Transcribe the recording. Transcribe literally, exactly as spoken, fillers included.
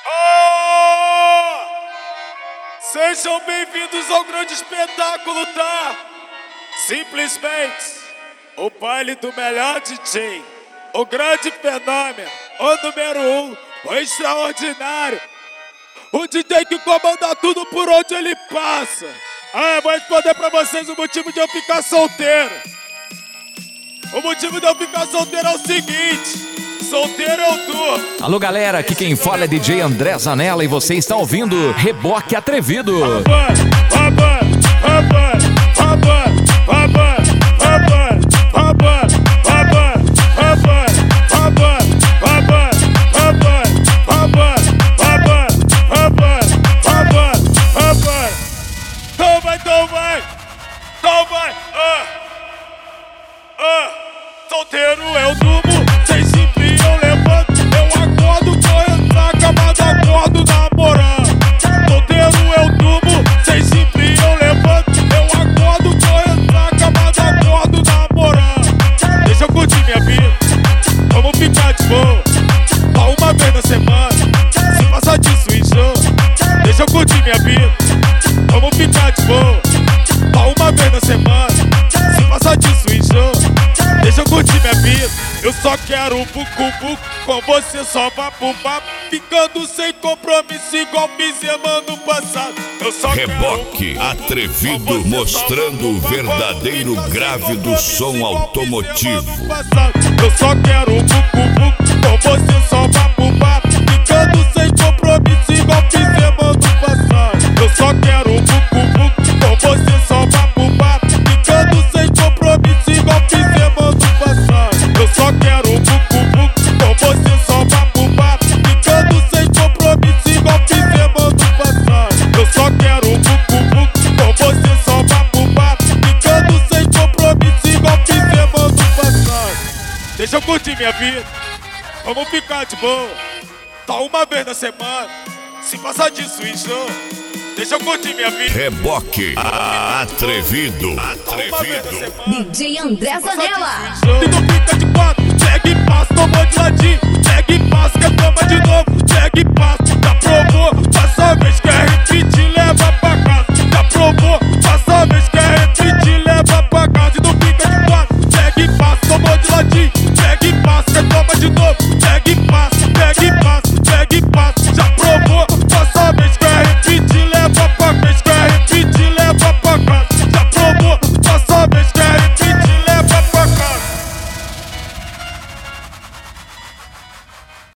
Oh! Sejam bem-vindos ao grande espetáculo, tá? Simplesmente o baile do melhor D J, o grande fenômeno, o número um, o extraordinário, o D J que comanda tudo por onde ele passa. Ah, eu vou responder pra vocês o motivo de eu ficar solteiro. O motivo de eu ficar solteiro é o seguinte: solteiro eu tô. Alô galera, aqui quem fala é D J André Zanella e você está ouvindo Reboque Atrevido. Então vai, então vai, então vai, ah, ah. Solteiro eu durmo, sem simples eu levanto, eu acordo, correndo na cama, acordo namorando. Solteiro eu durmo, sem simples eu levanto, eu acordo, correndo na cama, acordo namorando. Deixa eu curtir minha vida, vamos ficar de boa, só uma vez na semana, se passar disso enjoo. Deixa eu curtir minha vida, vamos ficar de boa, só uma vez na semana, se passar disso enjoo. Deixa eu curtir minha vida, eu só quero um bucu-bucu, com você só papo papo, ficando sem compromisso igual fiz ano passado. Eu só Reboque Atrevido, mostrando o verdadeiro grave do som automotivo. Eu só quero um bucu-bucu, com você só papo papo, ficando sem compromisso igual fiz ano passado. Eu só quero um bucu-bucu, com você só papo papo, ficando sem compromisso igual fiz ano passado. Eu só quero um bucu-bucu, com você só papo papo, ficando sem compromisso igual fiz ano passado. Eu só quero um bucu-bucu, com você só papo papo, ficando sem compromisso igual fiz ano passado. Deixa eu curtir minha vida, vamos ficar de boa, só uma vez na semana, se passar disso enjoo. Deixa eu curtir minha vida. Reboque Atrevido, Atrevido. D J André Zanella. Se não fica de quatro, segue e passa, tomou de ladinho. Segue e passa, quer tomar de novo. Segue e passa.